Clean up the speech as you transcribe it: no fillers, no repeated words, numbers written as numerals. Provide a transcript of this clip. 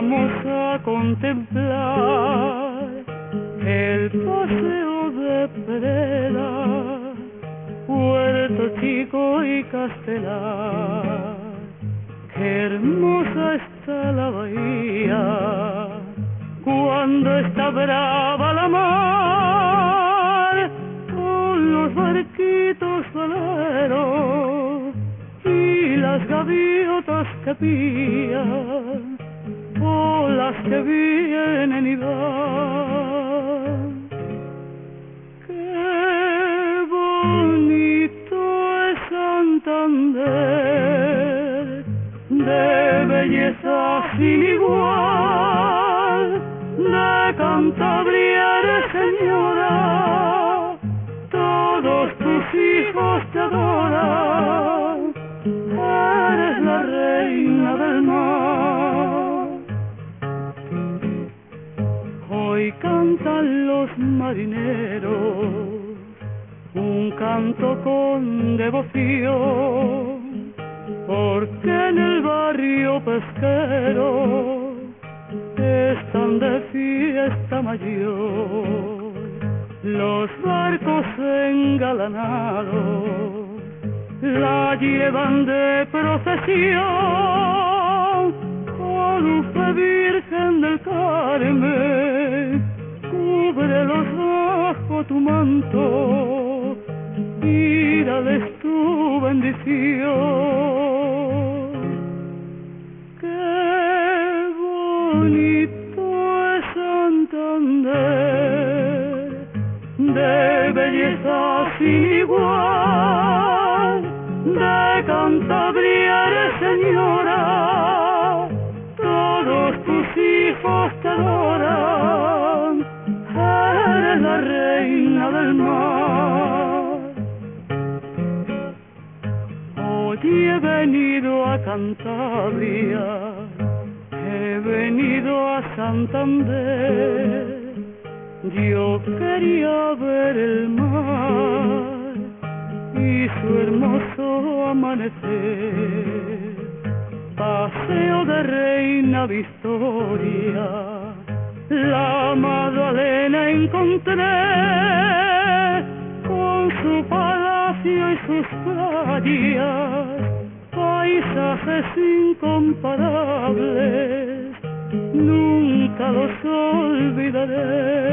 vamos a contemplar el paseo de Pereda, Puerto Chico y Castelar. Qué hermosa está la bahía cuando está brava la mar, con los barquitos veleros y las gaviotas que pían, o las que vienen y van. Qué bonito es Santander, de belleza sin igual, de Cantabria eres señora, todos tus hijos te adoran, eres la reina del mar. Hoy cantan los marineros un canto con devoción, porque en el barrio pesquero están de fiesta mayor. Los barcos engalanados la llevan de procesión, oh dulce Virgen del Carmen, cúbrelos bajo tu manto y dales tu bendición. Qué bonito es Santander, de belleza sin igual, de Cantabria eres señora, todos tus hijos te adoran, eres la reina del mar. Hoy he venido a Cantabria, he venido a Santander, yo quería ver el mar y su hermoso amanecer. Paseo de Reina Victoria, la Magdalena encontré, con su palacio y sus playas, paisajes incomparables, nunca los olvidaré.